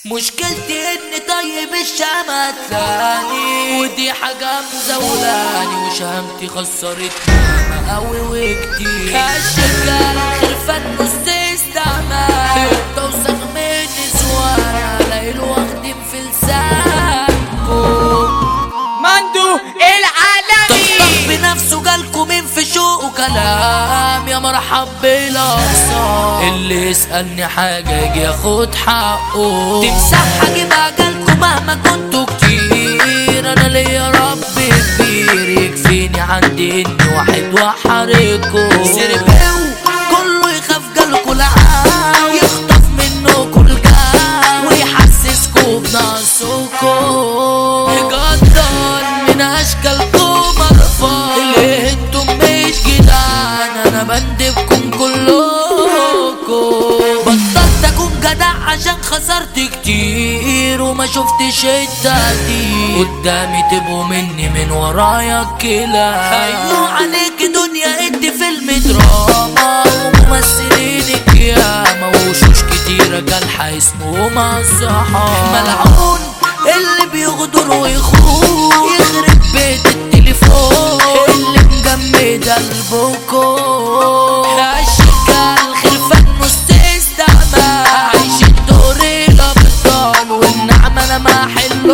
مشكلتي اني طيب الشمعة تاني، ودي حاجة مزولاني وشهمتي خسرتني ياما قوي وكتير. هالشركة خلفت نص استعمال توسخ من نسوان ليل واخدين في لسانكم. مندو العالمي طبطب بنفسه جالكوا مين في شوق وكلام، يا مرحب بالاقصى اللي يسألني حاجة يجي ياخد حقه. تمسحها جيبها جالكوا مهما كنتوا كتير، انا ليا رب كبير يكفيني عندي اني واحد وحريكوا. سرباو كله يخاف جالكوا لعاو، يخطف منكوا الجاو ويحسسكوا بنقصكوا. يقدر من اشكالكم مرفوع اللي انتم مش جدعان، انا بندبكم كلكم. بطلت اكون جدع عشان خسرت كتير وما شفتش التقدير، قدامي تبقوا مني من ورايا كلا. ايوه عليك دنيا انت فيلم دراما وممثلينك ياما وشوش كتيرة جالحة اسمهم الصحاب. ملعون اللي بيغدر ويخون يخرب بيت التليفون اللي مجمد قلبكم. الشكال خلفان نص استعمال عايش الدور الابطال والنعمة انا ما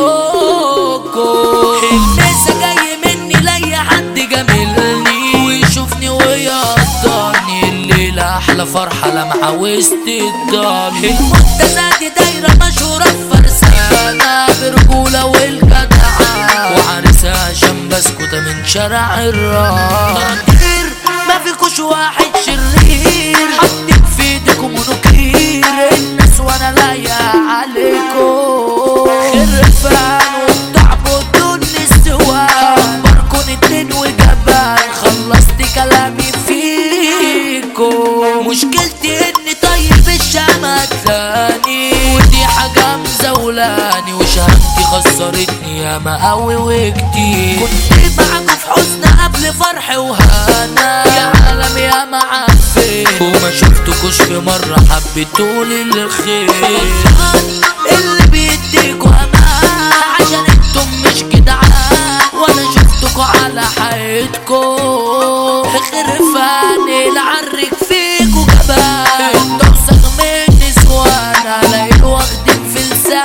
حلوكم. الناس جاي مني لاي حد جاملني ويشوفني ويقدرني، الليلة احلى فرحة لمعة وسط الدار. المنتزه دي دايرة مشهورة بفرسانة برجولة والجدعة، وعرسها عشان بسكوتة من شارع الراس. ما فيكوش واحد شرير حاطين في ايديكم منوكير، الناس وانا لايق عليكم. خرفان وبتعبدوا النسوان بركون اتنين وجبان، خلصت كلامي فيكم. مشكلتي اني طيب الشمعة تاني، ودي حاجة مزولاني وشهمتي خسرتني ياما قوي وكتير. كنت معاكوا في حزن قبل فرح وهنا، يا عالم يا معفن وما شفتكوش في مرة حبيتولي الخير. اللي بيديكوا امان عشان انتم مش جدعان، وانا شفتكوا على حياتكم. خرفان العرك فيكوا جبان توسخ من نسوان ليل واخدين في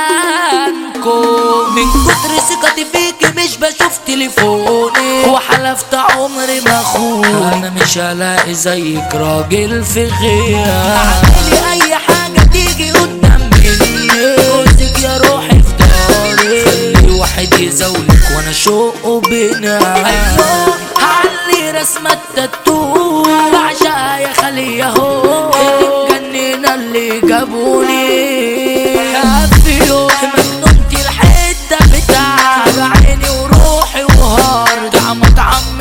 لسانكم. من كتر ثقتي فيكي مش بشوف تليفوني وحلفت عمري ما اخون، انا مش هلاقي زيك راجل في غياب. اعملي اي حاجة تيجي قدام مني، جوزك يا روحي في داري، خلي واحد يزولك وانا شوقه بنا. ايوه هعلي رسمة التاتو بعشقها يا خلي اهو، اتجننا اللي جابوني. في يوم مجنونتي الحتة بتاع عيني وروحي وهار طعمت عم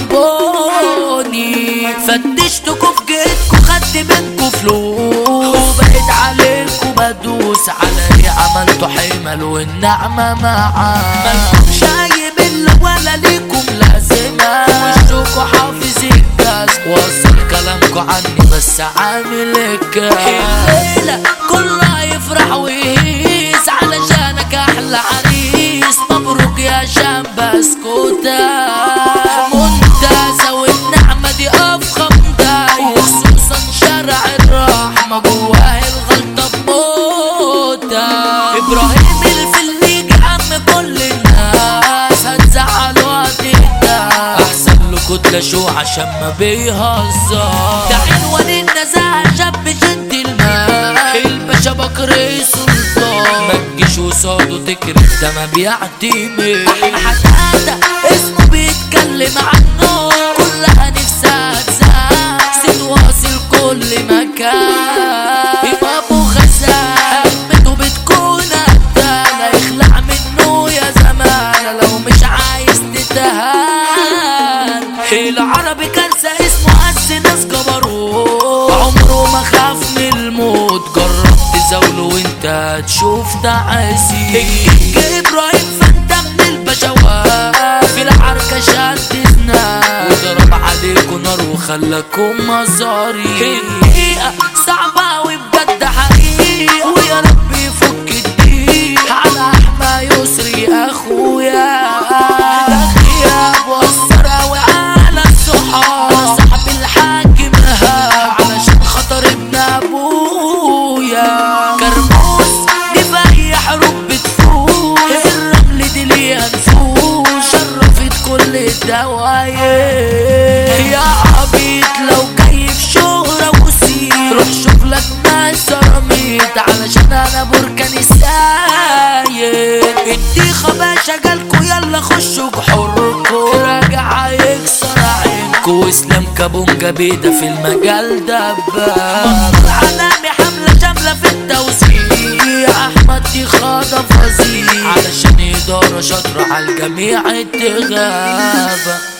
البونبوني. فتشتكوا في جيتكوا خدت منكوا فلوس وبقيت عليكوا بدوس، على ايه عملتوا حمل والنعمة معاه. مالكمش اي ملة ولا ليكم لازمة، وشكوا حافظ الجاز وصل كلامكوا عني بس عامل الليلة كله يفرح ويهيس علشانك احلى عريس. مبروك يا شام بسكوتة منتزه والنعمة دي افخم داي، وخصوصا شارع الرحمة جواه الغلطة بموتة. ابراهيم الفليج عم كل الناس هتزعلوا هتهدى، احسن له كتلة شو عشان ما بيهزر. ده عنوان النزاهة شاب جنتلمان الباشا بكر سلطان، ما تجيش وصاده تكرف ده ما بيعتمد. حتى اسمه بيتكلم عنه كلها نفسها تزهق، ست واصل كل مكان. ابو خزان همته بتكون قتالة، يخلع منه يا زمان لو مش عايز تتهان. العربي كارثة اسمه قس ناس جبروت، عمره ما خاف من الموت، جرب تزاوله وانت هتشوف تعاسي. ابراهيم فانت من البشوات في العركة شد زناد وضرب عليكوا نار وخلاكوا مزاري. الدقيقة صعبة وبجد حقيقة ويا رب يفك الدقيقة. تحت علشان انا بركان الساير. الديخة باشا جالكوا يلا خشوا بحركوا، راجع هيكسر عينكوا واسلام كابونجا بيدا في المجال دباب. علامي حملة شاملة في التوزيع، احمد ديخة ده فظيع علشان ادارة شاطرة عالجميع التغابة.